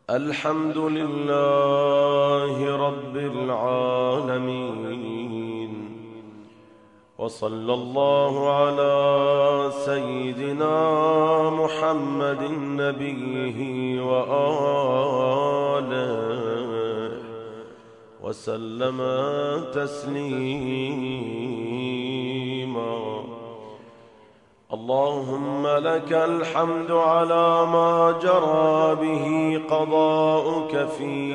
الحمد لله رب العالمين، وصلى الله على سيدنا محمد نبيه وآله وسلم تسليما. اللهم لك الحمد على ما جرى به قضاؤك في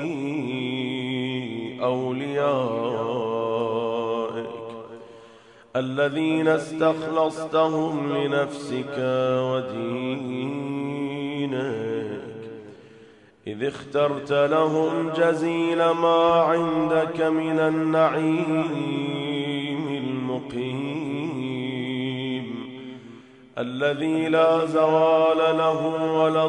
أوليائك الذين استخلصتهم لنفسك ودينك، إذ اخترت لهم جزيل ما عندك من النعيم المقيم الذي لا زوال له ولا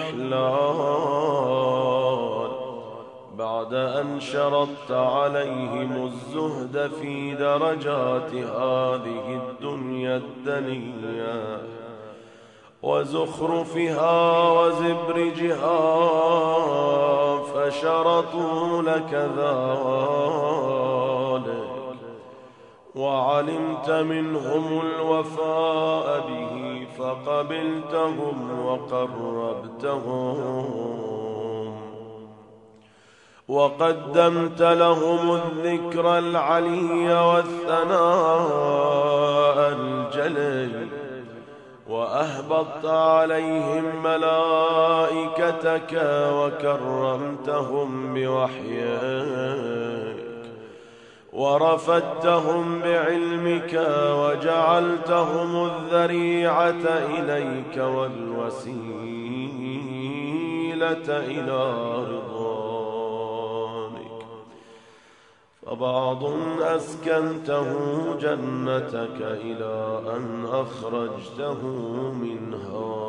اضمحلال، بعد أن شرطت عليهم الزهد في درجات هذه الدنيا الدنية وزخرفها وزبرجها، فشرطوا لك ذلك وعلمت منهم الوفاء به فقبلتهم وقربتهم، وقدمت لهم الذكر العلي والثناء الجلي، وأهبطت عليهم ملائكتك وكرمتهم بوحيك، ورفدتهم بعلمك وجعلتهم الذريعة إليك والوسيلة إلى رضوانك، فبعض أسكنته جنتك إلى أن أخرجته منها،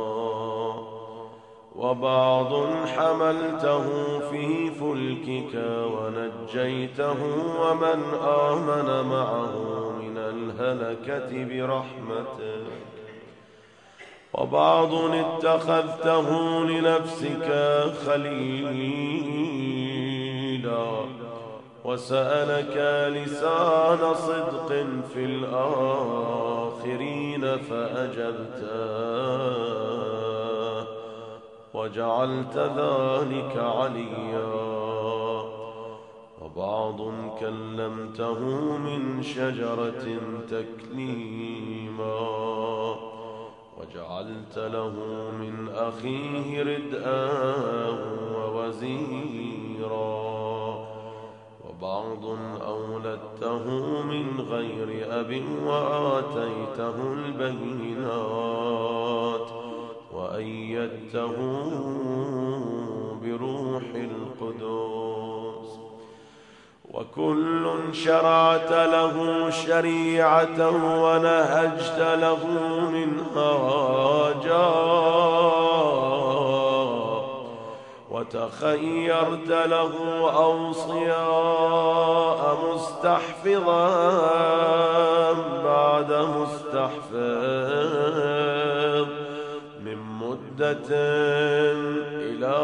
وبعض حملته في فلكك ونجيته ومن آمن معه من الهلكة برحمتك، وبعض اتخذته لنفسك خليلا وسألك لسان صدق في الآخرين فأجبته وجعلت ذلك عليا، وبعض كلمته من شجرة تكليما وجعلت له من أخيه ردءا ووزيرا، وبعض أولدته من غير أب وآتيته البينات وأيدته بروح القدس، وكل شرعت له شريعة ونهجت له منهاجا، وتخيرت له أوصياء مستحفظا بعد مستحفظ من مدة إلى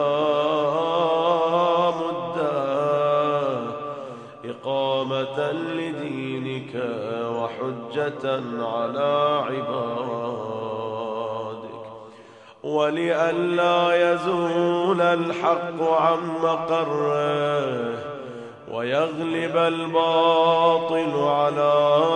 مدة، إقامة لدينك وحجة على عبادك، ولئلا يزول الحق عن مقره ويغلب الباطل على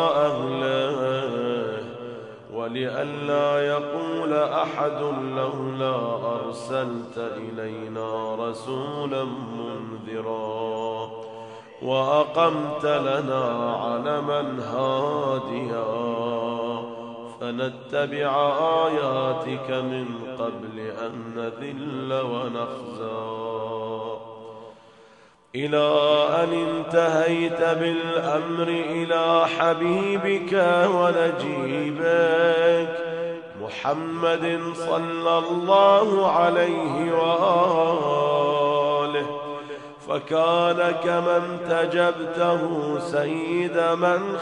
أهله، ولئلا يقول أحد لولا أرسلت إلينا رسولا منذرا وأقمت لنا علما هاديا فنتبع آياتك من قبل أن نذل ونخزى، إلى أن انتهيت بالأمر إلى حبيبك ونجيبك محمد صلى الله عليه وآله، فكان كمن تجبته سيد من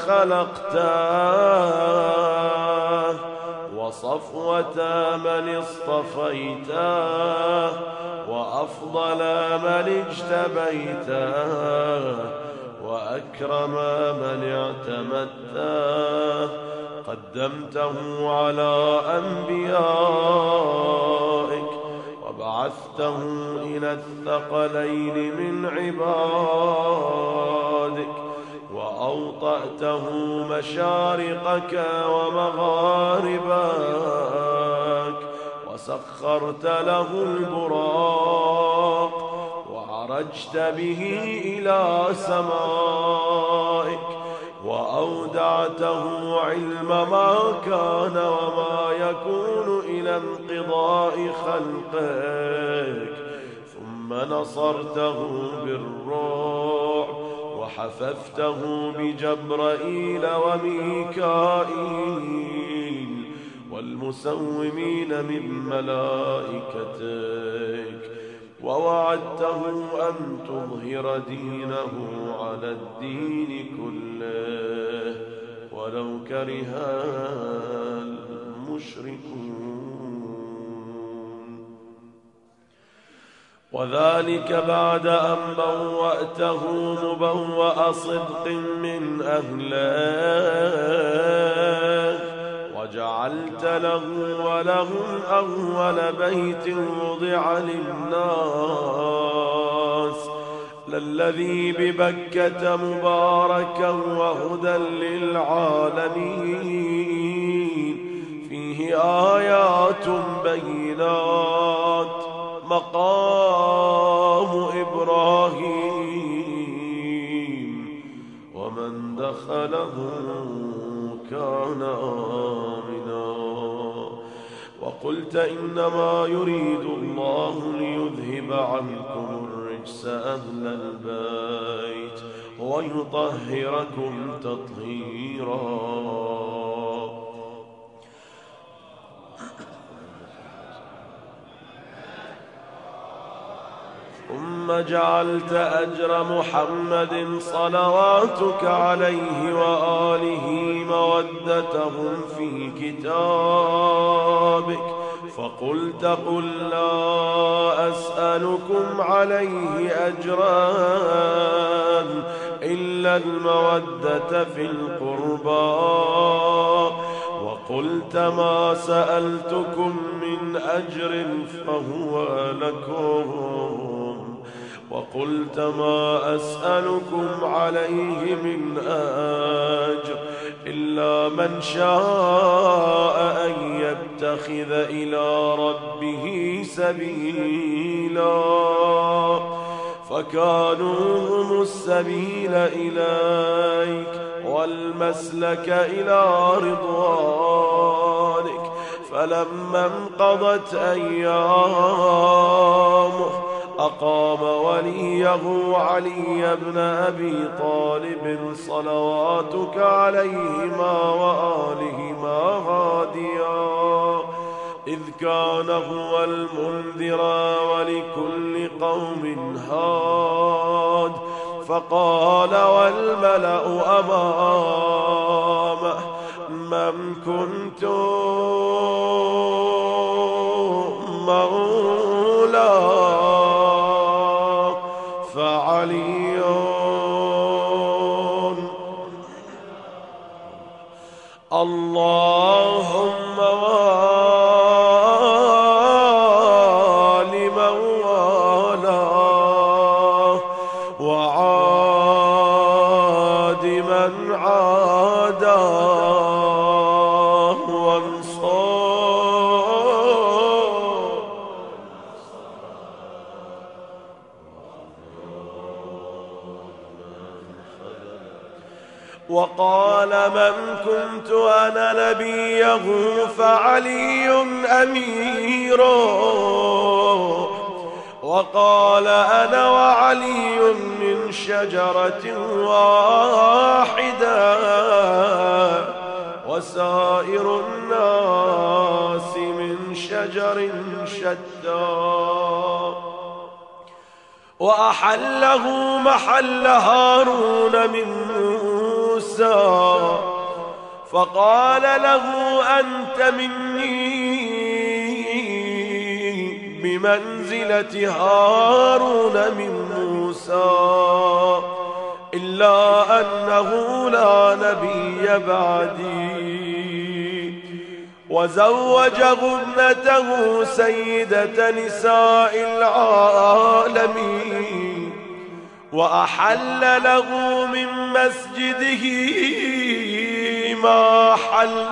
خلقته وصفوة من اصطفيته وأفضل من اجتبيته وأكرم من اعتمدته قدمته على أنبيائك وبعثته إلى الثقلين من عبادك وأوطأته مشارقك ومغاربك وسخرت له البراق وعرجت به إلى سمائك وأودعته علم ما كان وما يكون إلى انقضاء خلقك ثم نصرته بالرعب وحففته بجبرائيل وميكائيل والمسومين من ملائكتك ووعدته أن تظهر دينه على الدين كله ولو كره المشركون وذلك بعد أن بوأته مبوأ صدق من أهله وجعلت له ولهم أول بيت وضع للناس للذي ببكة مباركا وهدى للعالمين فيه آيات بينات مقام إبراهيم ومن دخله كان آمنا وقلت إنما يريد الله ليذهب عنكم الرجس أهل البيت ويطهركم تطهيرا ثم جعلت أجر محمد صلواتك عليه وآله مودتهم في كتابك فقلت قل لا أسألكم عليه أجرا إلا المودة في القربى وقلت ما سألتكم من أجر فهو لكم وقلت ما أسألكم عليه من أجر إلا من شاء أن يتخذ إلى ربه سبيلا فكانوا هم السبيل إليك والمسلك إلى رضوانك فلما انقضت أيامه أقام وليه علي بن أبي طالب صلواتك عليهما وآلهما هاديا إذ كان هو المنذر ولكل قوم هاد فقال والملأ أمامه من كنت مولاه فعلي اللهم وال من والاه وعاد من عاداه وقال من كنت أنا نبيه فعلي أميره وقال أنا وعلي من شجرة واحدة وسائر الناس من شجر شتى وأحله محل هارون من موسى فقال له أنت مني بمنزلة بمنزلة هارون من موسى، إلا أنه لا نبي بعدي. وزوجه ابنته سيدة نساء العالمين، وأحل له من مسجده ما حل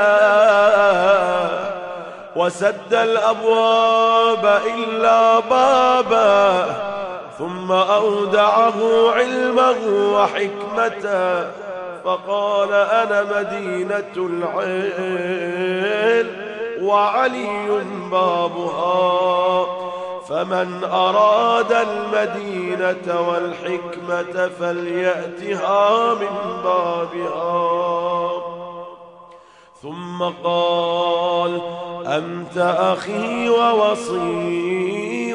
له، وسد الأبواب إلا بابا، ثم أودعه علمه وحكمته، فقال أنا مدينة العلم وعلي بابها، فمن أراد المدينة والحكمة فليأتها من بابها. ثم قال أنت أخي ووصي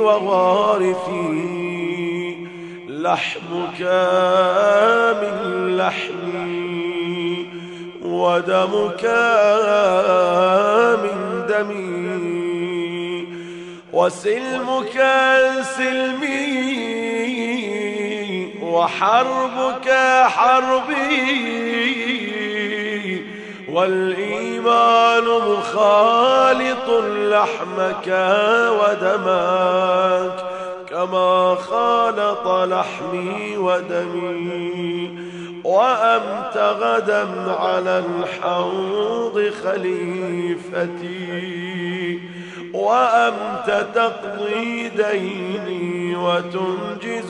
ووارثي، لحمك من لحمي ودمك من دمي، وسلمك سلمي وحربك حربي، والإيمان مخالط لحمك ودمك كما خالط لحمي ودمي. وأنت غدا على الحوض خليفتي، وأنت تقضي ديني وتنجز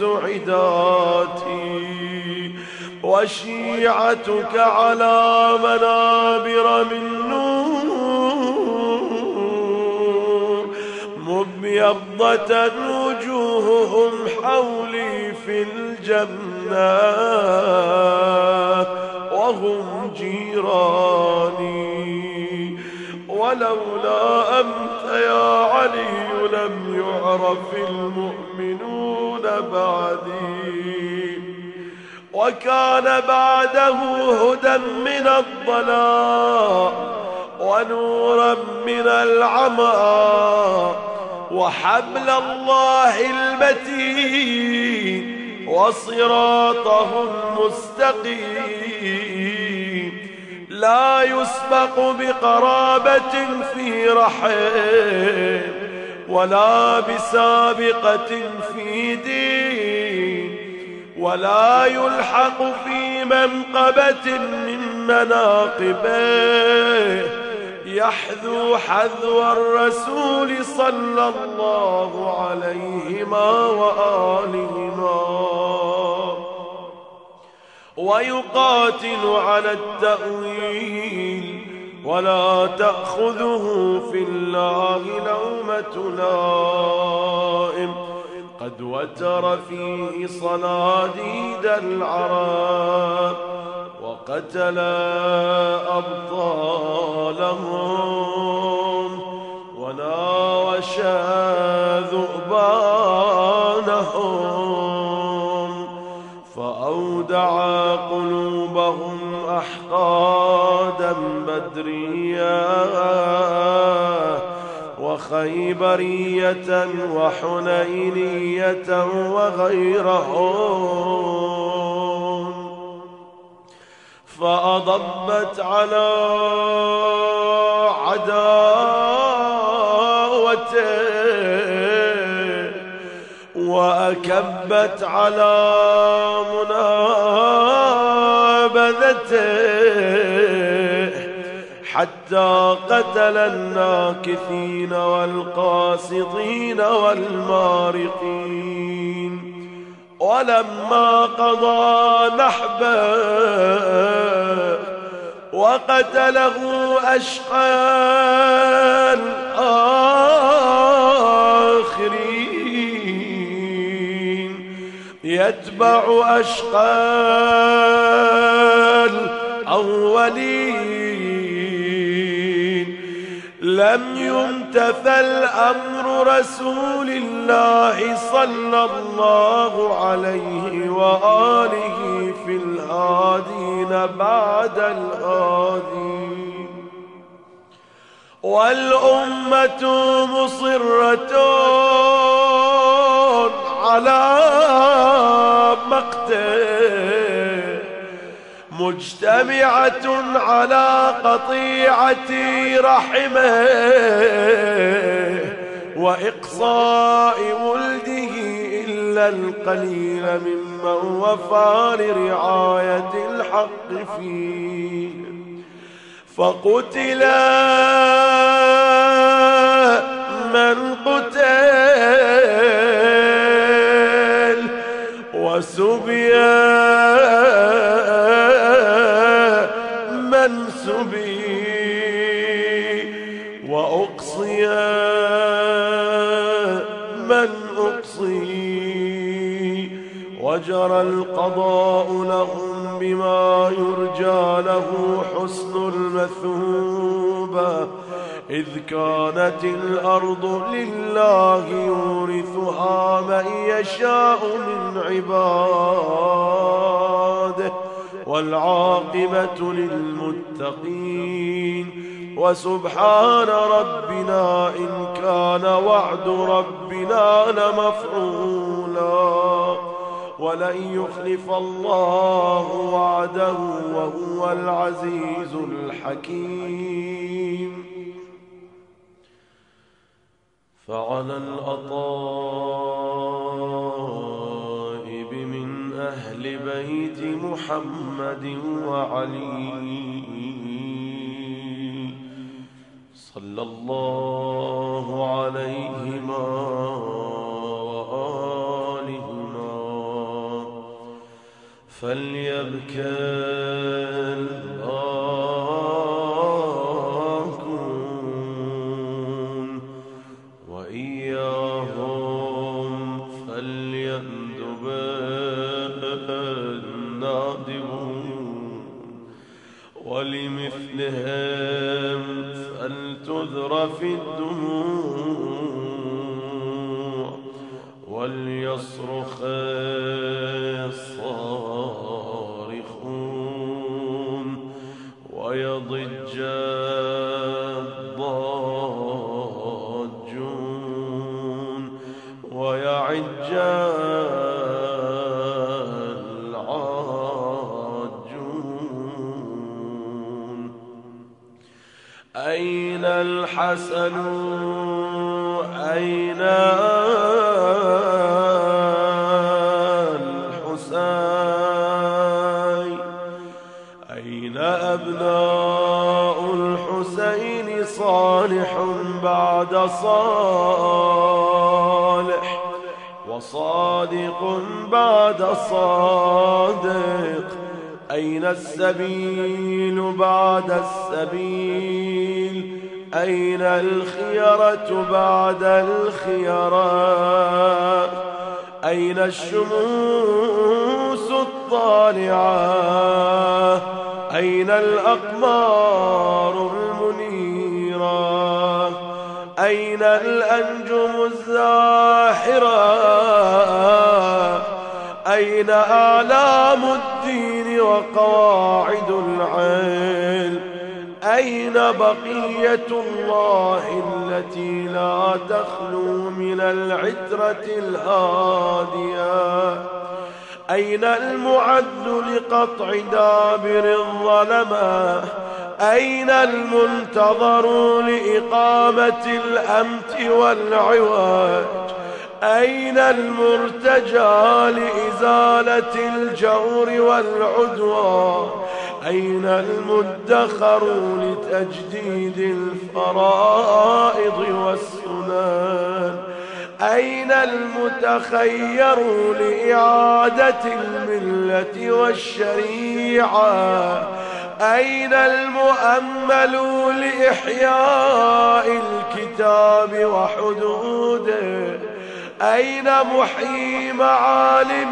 عداتي، وشيعتك على منابر من نور، مبيضة وجوههم حولي في الجنة وهم جيراني. ولولا أنت يا علي لم يعرف المؤمنون بعدي، وكان بعده هدى من الضلال ونورا من العمى، وحبل الله المتين وصراطه المستقيم، لا يسبق بقرابة في رحم، ولا بسابقة في دين، ولا يلحق في منقبة من مناقبه، يحذو حذو الرسول صلى الله عليهما وآلهما، ويقاتل على التأويل، ولا تأخذه في الله لومة لائم، قد وتر فيه صناديد العرب، وقتل أبطالهم، وناوش ذؤبانهم، فأودع قلوبهم أحقادا بدريا وخيبرية وحنينية وغيرهم، فأضبت على عداوته وأكبت على منابذته، حتى قتل الناكثين والقاسطين والمارقين. ولما قضى نحبه وقتله أشقى الآخرين يتبع أشقى الأولين، لم يمتثل أمر رسول الله صلى الله عليه وآله في الهادين بعد الهادين، والأمة مصرة على مقته، مجتمعة على قطيعة رحمه وإقصاء ولده إلا القليل ممن وفى لرعاية الحق فيه. فقتل من قتل وسبي من سبي وأقصي من أقصي، وجرى القضاء لهم بما يرجى له حسن المثوبة، إذ كانت الأرض لله يورثها من يشاء من عباده والعاقبة للمتقين. وسبحان ربنا إن كان وعد ربنا لمفعولا، ولن يخلف الله وعده وهو العزيز الحكيم. فعلى الأطائب من أهل بيت محمد وعلي صلى الله عليهما وآلهما فليبكى الآكون وإياهم فليندب النادبون، ولمثلهم فلتذرف الدموع وليصرخ الصارخون ويضج الضاجون ويعج العاجون. أين الحسن أين الحسين، أين أبناء الحسين صالح بعد صالح وصادق بعد صادق، أين السبيل بعد السبيل، أين الخيرة بعد الخيرات، أين الشموس الطالعة، أين الأقمار المنيرة، أين الأنجم الزاحرة، أين أعلام الدين وقواعد العلم، أين بقية الله التي لا تخلو من العترة الهادية، أين المعد لقطع دابر الظلمة، أين المنتظر لإقامة الأمت والعوج، أين المرتجى لإزالة الجور والعدوان، أين المدخر لتجديد الفرائض والسنن، أين المتخير لإعادة الملة والشريعة، أين المؤمل لإحياء الكتاب وحدوده، أين محيي معالم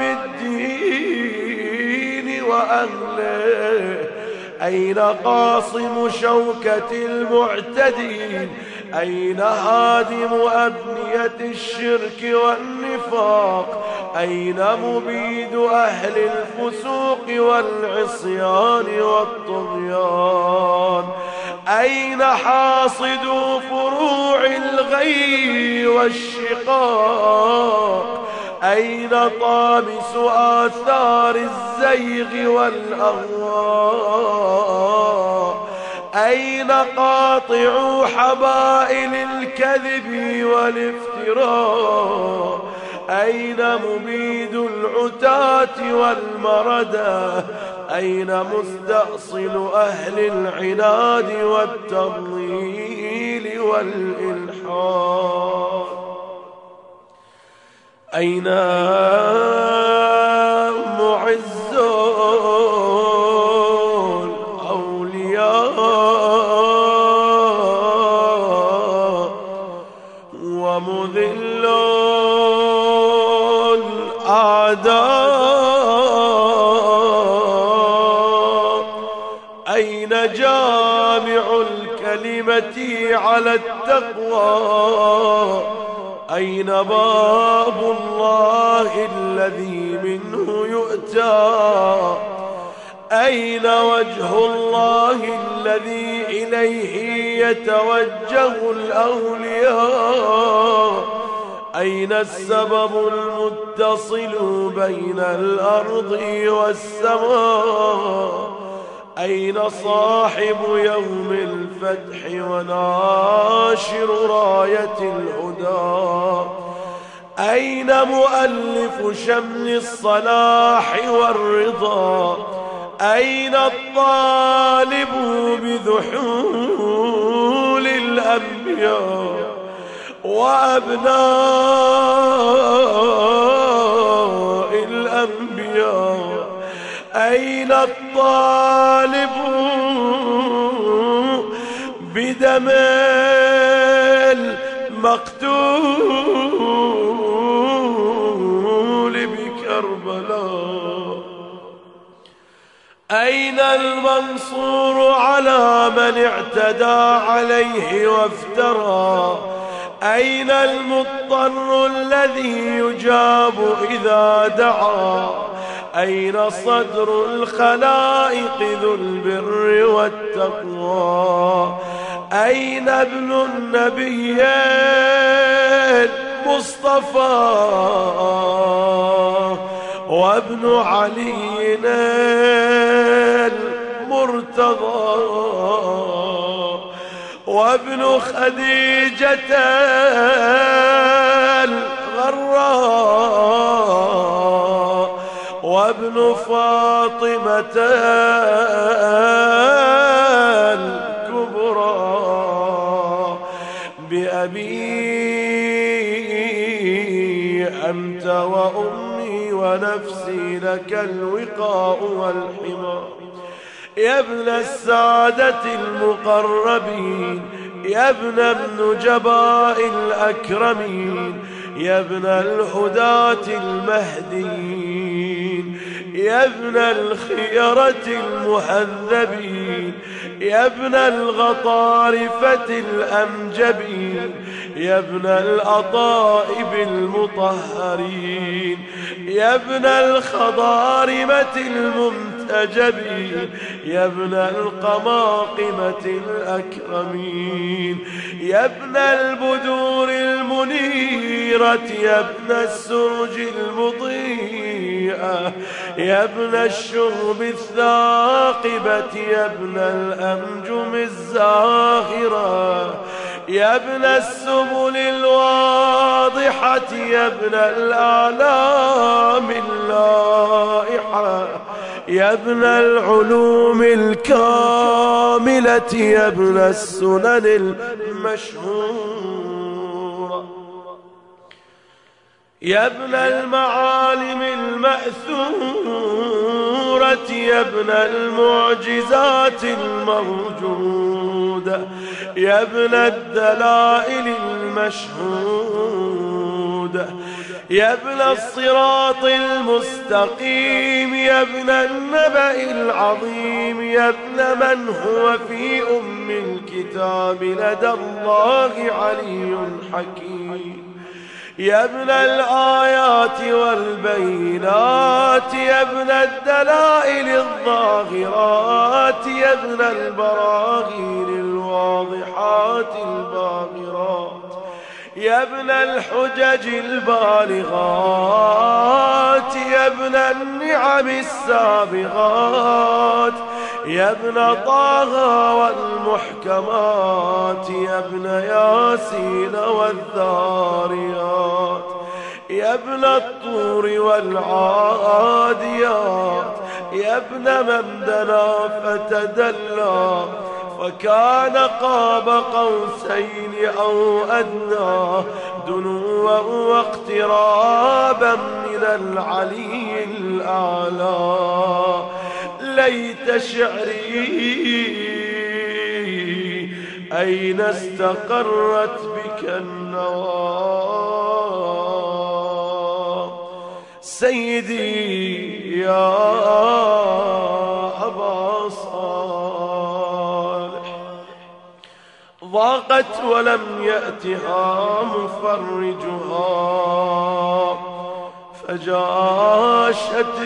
الدين وأهله، أين قاصم شوكة المعتدين، أين هادم أبنية الشرك والنفاق، أين مبيد أهل الفسوق والعصيان والطغيان، أين حاصد فروع الغي والشقاق، أين طامس آثار الزيغ والأهواء؟ أين قاطع حبائل الكذب والافتراء؟ أين مبيد العتاة والمردى؟ أين مستأصل أهل العناد والتضليل والإلحاد؟ أين معز الأولياء ومذل الأعداء؟ أين جامع الكلمة على التقوى؟ أين باب الله الذي منه يؤتى؟ أين وجه الله الذي إليه يتوجه الأولياء؟ أين السبب المتصل بين الأرض والسماء؟ أين صاحب يوم الفتح وناشر راية الهدى؟ أين مؤلف شمل الصلاح والرضا؟ أين الطالب بذحول الأنبياء وأبناء الأنبياء؟ أين الطالب بدم المقتول بكربلاء؟ أين المنصور على من اعتدى عليه وافترى؟ أين المضطر الذي يجاب إذا دعا؟ أين صدر الخلائق ذو البر والتقوى؟ أين ابن النبي المصطفى وابن علي المرتضى وابن خديجة الغراء وابن فاطمة الكبرى؟ بأبي أنت وأمي ونفسي لك الوقاء والحمى. يا ابن السادة المقربين، يا ابن النجباء الأكرمين، يا ابن الهداة المهديين، يا ابن الخيرة المهذبين، يا ابن الغطارفة الأمجبين، يا ابن الأطائب المطهرين، يا ابن الخضارمة المنتجبين، يا ابن القماقمة الأكرمين، يا ابن البدور المنيرة، يا ابن السرج المضيئة، يا ابن الشرب الثاقبة، يا ابن الأنجم الزاهرة، يا ابن السبل الواضحة، يا ابن الآلام اللائحة، يا ابن العلوم الكاملة، يا ابن السنن المشهورة، يا ابن المعالم المأثورة، يا ابن المعجزات الموجودة، يا ابن الدلائل المشهودة، يا ابن الصراط المستقيم، يا ابن النبأ العظيم، يا ابن من هو في أم الكتاب لدى الله علي حكيم، يا ابن الآيات والبينات، يا ابن الدلائل الظاهرات، يا ابن البراهين الواضحات الباهرات، يا ابن الحجج البالغات، يا ابن النعم السابغات، يا ابن طه والمحكمات، يا ابن ياسين والذاريات، يا ابن الطور والعاديات، يا ابن من دنا فتدلى فكان قاب قوسين أو أدنى، دنوا واقترابا من العلي الأعلى. ليت شعري أين استقرت بك النوى. سيدي يا أبا صالح، ضاقت ولم يأتها مفرجها، فجاشت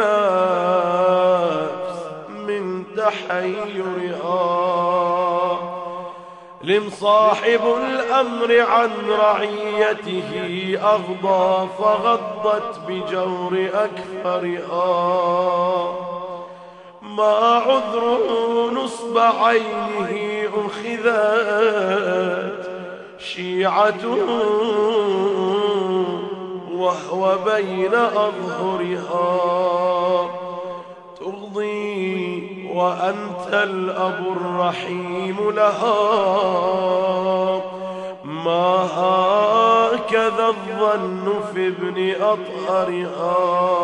النفس من تحيرها. لم صاحب الأمر عن رعيته أغضى، فغضت بجور أكفرها. ما عذر نصب عينه أخذت شيعته وهو بين أظهرها. ترضي وأنت الأب الرحيم لها، ما هكذا الظن في ابن أطهرها.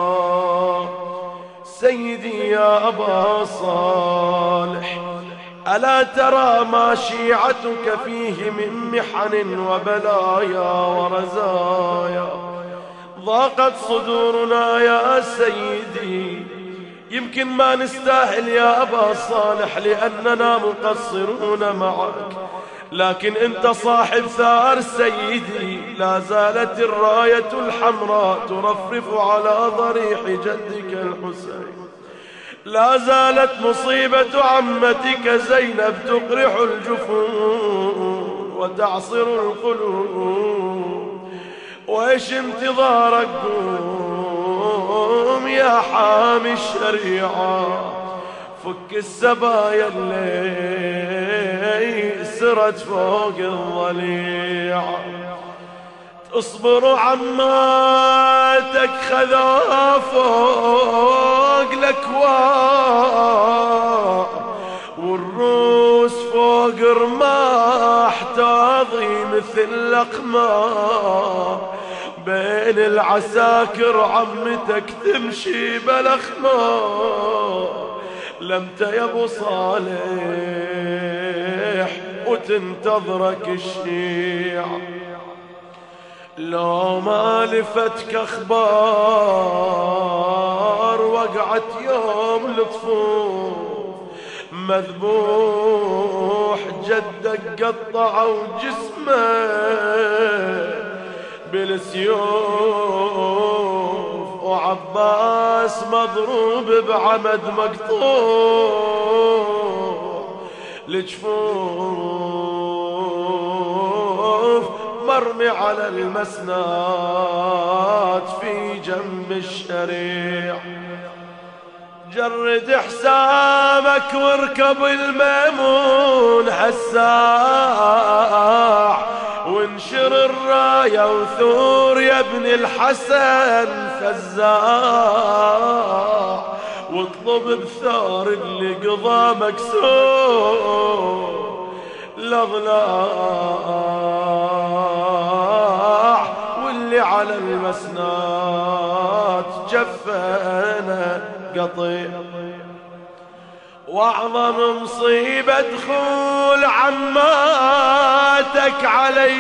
سيدي يا أبا صالح، ألا ترى ما شيعتك فيه من محن وبلايا ورزايا؟ ضاقت صدورنا يا سيدي، يمكن ما نستاهل يا أبا صالح لأننا مقصرون معك، لكن أنت صاحب ثار سيدي. لا زالت الراية الحمراء ترفرف على ضريح جدك الحسين، لا زالت مصيبة عمتك زينب تقرح الجفون وتعصر القلوب. وإيش انتظارك؟ قوم يا حامي الشريعة، فك السبايا اللي سرت فوق الضليعة. اصبر عماتك خذا فوق الأكواء، والروس فوق رماح تاضي مثل الأقمار. بين العساكر عمتك تمشي بالأخمار. لمت يا ابو صالح وتنتظرك الشيعة، لو ما لفتك اخبار وقعت يوم الطفوف. مذبوح جدك قطعوا جسمه بالسيوف، وعباس مضروب بعمد مقطوع. الجفوف مرمي على المسنات في جنب الشريع. جرد حسامك واركب الميمون هالساع، وانشر الراية وثور يا ابن الحسن فزاع. واطلب بثار اللي قضى مكسور الاضلاع، واللي على المسنات جفنا قطيع. واعظم مصيبة دخول عماتك على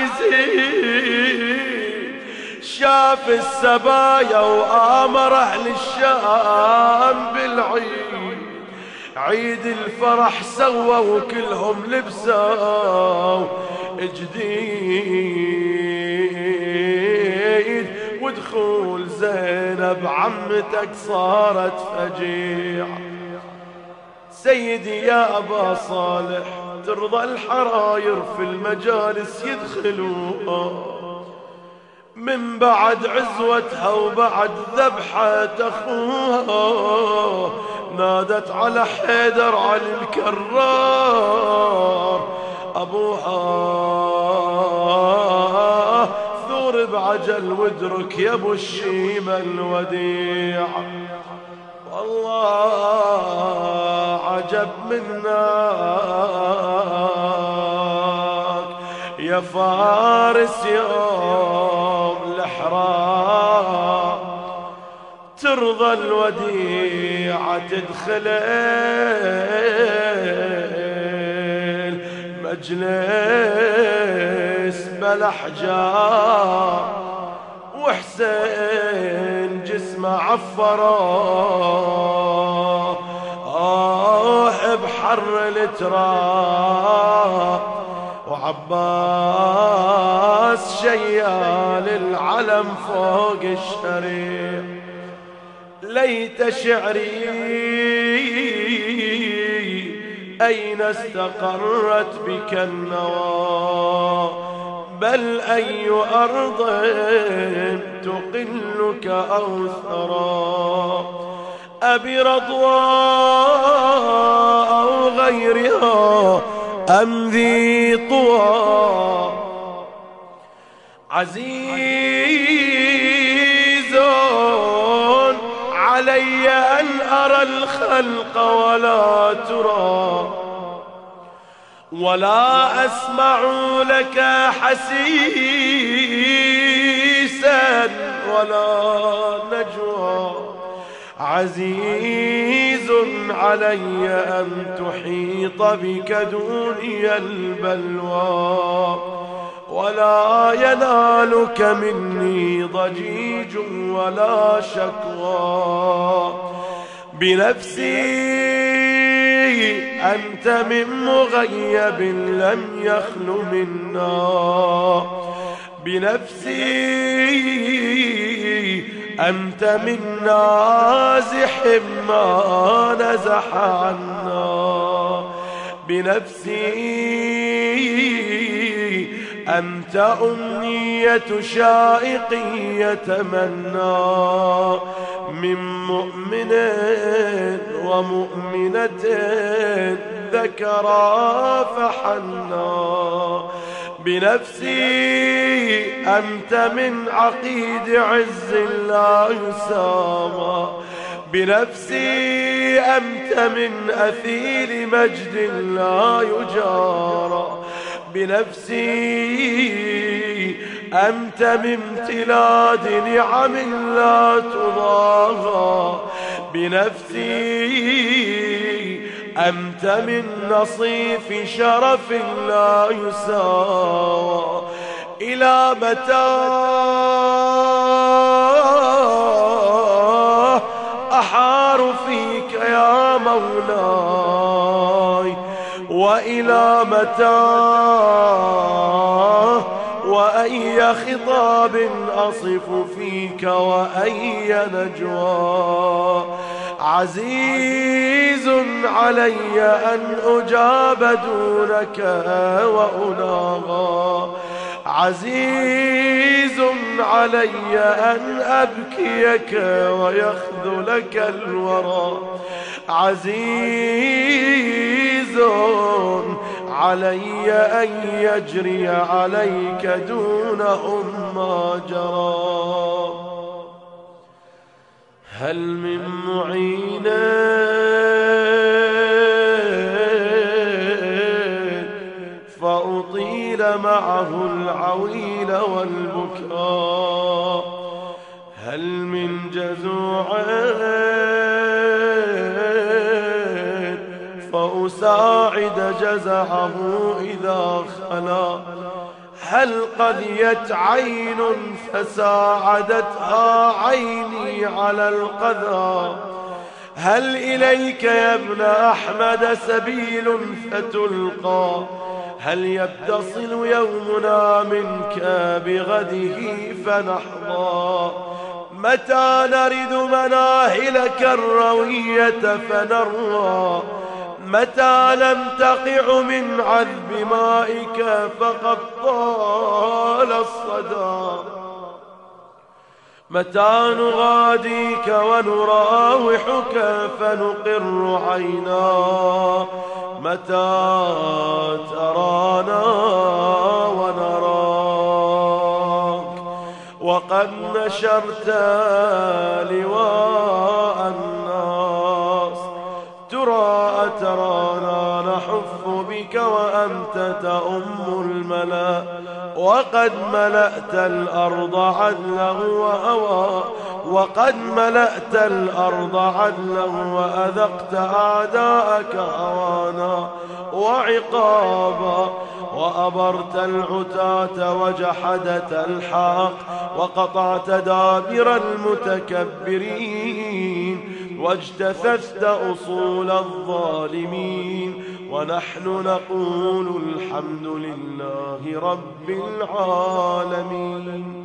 يزيد، شاف السبايا وآمر أهل الشام بالعيد. عيد الفرح سوى وكلهم لبسوا جديد، ودخول زينب عمتك صارت فجيعة. سيدي يا أبا صالح، ترضى الحراير في المجالس يدخلوها، من بعد عزوتها وبعد ذبحة أخوها نادت على حيدر علي الكرار أبوها ثور بعجل وادرك يا ابو الشيمة الوديع. والله عجب منك يا فارس يوم الإحرام ترضى الوديعة تدخل المجلس بلا حجاب، وحسين جسمه عفره بحر التراب، وعباس شيال العلم فوق الشريع. ليت شعري أين استقرت بك النوى، بل أي أرض تقلك أو ثرى، أبي رضوى أو غيرها أم ذي طوى. عزيز علي أن أرى الخلق ولا ترى، ولا أسمع لك حسيسا ولا نجوى. عزيز علي أن تحيط بك دوني البلوى، ولا ينالك مني ضجيج ولا شكوى. بنفسي أنت من مغيب لم يخل منا، بنفسي أنت من نازح ما نزح عنا، بنفسي أنت أمنية شائق يتمنى، من مؤمن ومؤمنة ذكرا فحنا. بنفسي أنت من عقيد عز لا يسامى، بنفسي أنت من أثيل مجد لا يجارى، بنفسي أنت من امتلاد نعم لا تضاهى، بنفسي أنت من نصيف شرف لا يساوى. إلى متى أحار فيك يا مولاي، وإلى متى وأي خطاب أصف فيك وأي نجوى. عزيز علي أن أجاب دونك وأناغى، عزيز علي أن أبكيك ويخذلك الورى، عزيز علي أن يجري عليك دونهم ما جرى. هل من معين فأطيل معه العويل والبكاء، هل من جزوع فأساعد جزعه إذا خلا، هل قذيت عين فساعدتها عيني على القذى، هل إليك يا ابن أحمد سبيل فتلقى، هل يتصل يومنا منك بغده فنحظى، متى نرد مناهلك الروية فنروى، متى لم تقع من عذب مائك فقد طال الصدى. متى نغاديك ونراوحك فنقر عينا، متى ترانا ونراك وقد نشرت لواء الناس. ترى أترانا نحف بك وأنت تؤم الملا، وقد ملأت الأرض عدلا وأذقت أعداءك هوانا وعقابا، وأبرت العتاة وجحدت الحق، وقطعت دابر المتكبرين، واجتثثت أصول الظالمين. ونحن نقول الحمد لله رب العالمين.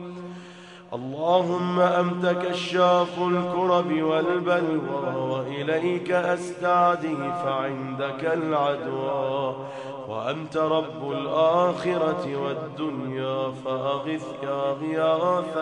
اللهم أنت كشاف الكرب والبلوى، وإليك أستعدي فعندك العدوى، وأنت رب الآخرة والدنيا فأغث يا غياث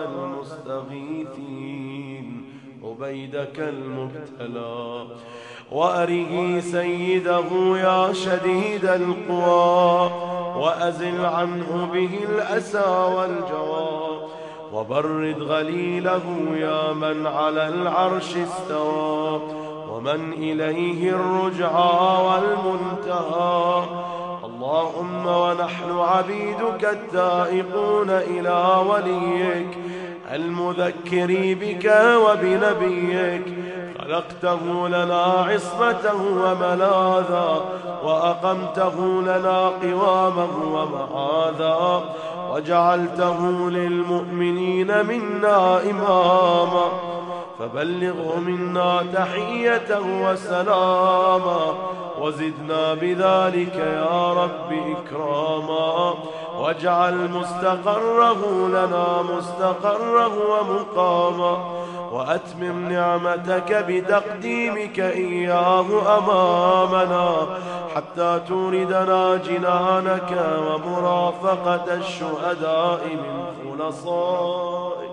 المستغيثين عبيدك المبتلى. وأره سيده يا شديد القوى، وأزل عنه به الأسى والجوى، وبرد غليله يا من على العرش استوى، ومن إليه الرجعى والمنتهى. اللهم ونحن عبيدك التائقون إلى وليك المذكر بك وبنبيك، خلقته لنا عصمته وملاذا، وأقمته لنا قواما ومعاذا، وجعلته للمؤمنين منا إماما، فبلغه منا تحية وسلاما، وزدنا بذلك يا رب إكراما، واجعل مستقره لنا مستقره ومقاما، وأتمم نعمتك بتقديمك إياه أمامنا حتى توردنا جنانك ومرافقة الشهداء من خلصائك.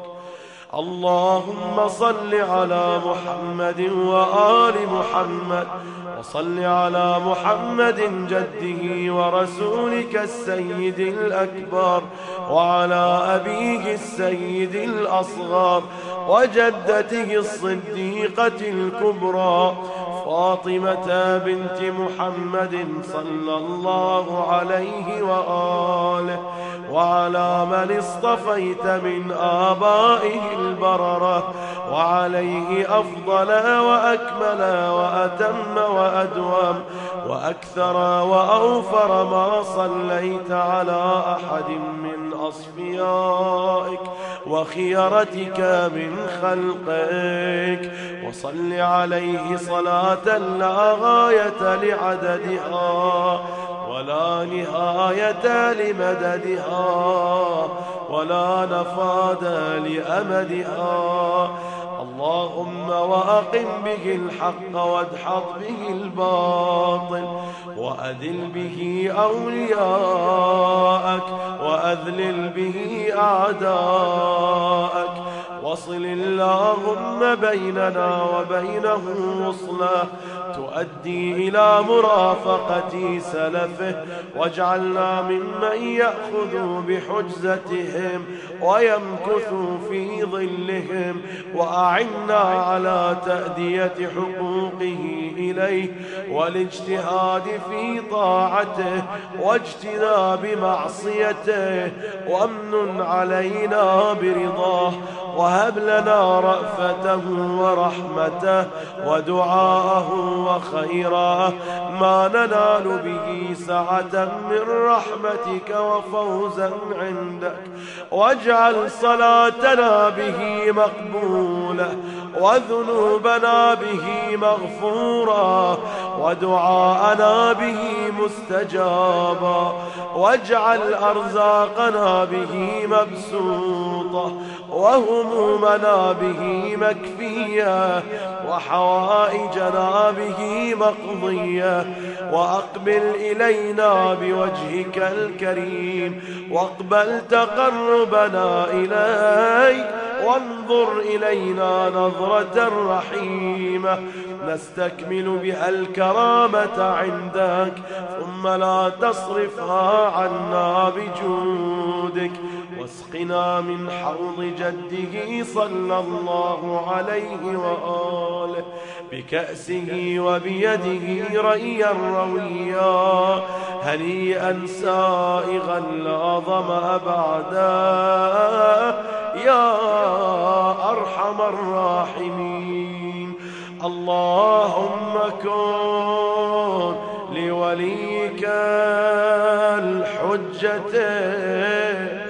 اللهم صل على محمد وآل محمد، وصل على محمد جده ورسولك السيد الأكبر، وعلى أبيه السيد الأصغر، وجدته الصديقة الكبرى فاطمة بنت محمد صلى الله عليه وآله، وعلى من اصطفيت من آبائه البررة، وعليه أفضل وأكمل وأتم وأدوم وأكثر وأوفر ما صليت على أحد من أصفيائك وخيرتك من خلقك. وصل عليه صلاة لا غاية لعددها ولا نهاية لمددها ولا نفاد لأمدها. اللهم وأقم به الحق وادحض به الباطل، وأذل به أولياءك وأذلل به أعداءك. وصل اللهم بيننا وبينه وصلا تؤدي إلى مرافقة سلفه، واجعلنا ممن يأخذ بحجزتهم ويمكث في ظلهم، وأعنا على تأدية حقوقه إليه والاجتهاد في طاعته واجتناب معصيته، وامن علينا برضاه، وهب لنا رأفته ورحمته ودعاءه وخيراه ما ننال به سعة من رحمتك وفوزا عندك. واجعل صلاتنا به مقبولة، وذنوبنا به مغفورا، ودعاءنا به مستجابا، واجعل أرزاقنا به مبسوطة، وهمومنا به مكفية، وحوائجنا به مقضية. وأقبل إلينا بوجهك الكريم، واقبل تقربنا إليك، وانظر إلينا نظرة رحيمة نستكمل بها الكرامة عندك، ثم لا تصرفها عنا بجودك. واسقنا من حوض جده صلى الله عليه وآله بكأسه وبيده ريا رويا، هنيئا سائغا لا ظمأ بعده، يا أرحم الراحمين. اللهم كن لوليك الحجة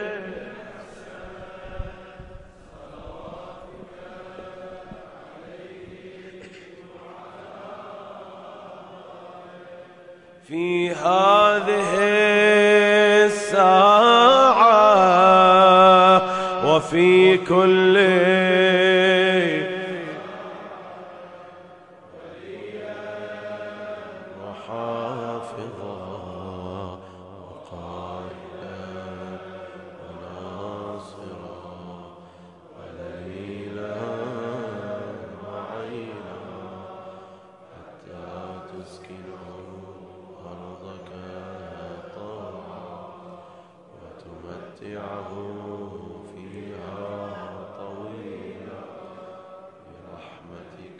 في هذه الساعة وفي كل وحافظا وقائدا وناصرا وليلا وعينا، حتى تسكنه أرضك طوعا وتمتعه فيها طويلا برحمتك.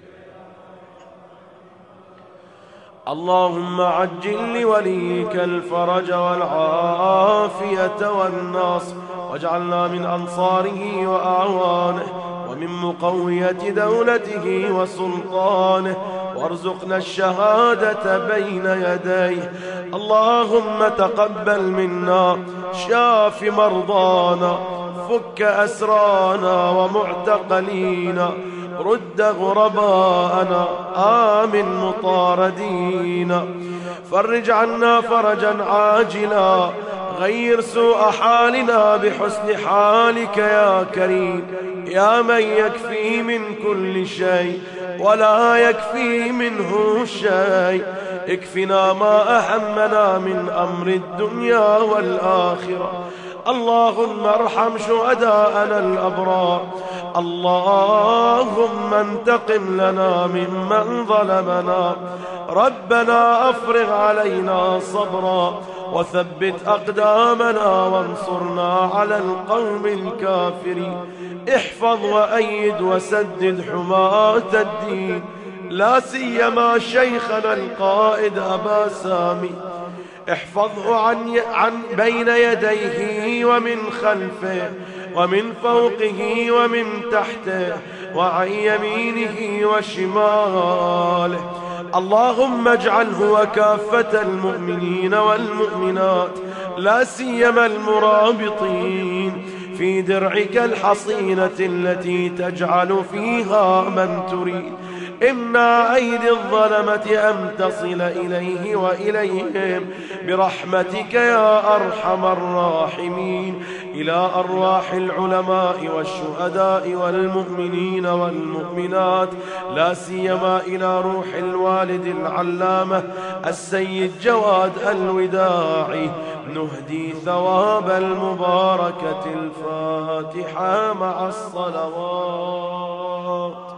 اللهم عجل لوليك الفرج والعافية والنصر، واجعلنا من أنصاره وأعوانه، ومن مقوية دولته وسلطانه، وارزقنا الشهادة بين يديه. اللهم تقبل منا، شاف مرضانا، فك أسرانا ومعتقلينا، رد غرباءنا، آمن مطاردينا، فرج عنا فرجا عاجلا، غير سوء حالنا بحسن حالك يا كريم، يا من يكفي من كل شيء ولا يكفي منه شيء. اكفنا ما أهمنا من أمر الدنيا والآخرة. اللهم ارحم شهداءنا الأبرار، اللهم انتقم لنا ممن ظلمنا. ربنا أفرغ علينا صبرا، وثبت أقدامنا، وانصرنا على القوم الكافرين. احفظ وأيد وسدد حماة الدين، لا سيما شيخنا القائد أبا سامي، احفظه عن بين يديه ومن خلفه ومن فوقه ومن تحته وعن يمينه وشماله. اللهم اجعله وكافة المؤمنين والمؤمنات، لا سيما المرابطين، في درعك الحصينة التي تجعل فيها من تريد. إما أيدي الظلمة أن تصل إليه وإليهم برحمتك يا أرحم الراحمين، إلى أرواح العلماء والشهداء والمؤمنين والمؤمنات، لا سيما إلى روح الوالد العلامة السيد جواد الوداعي. نهدي ثواب المباركة الفاتحة مع الصلوات.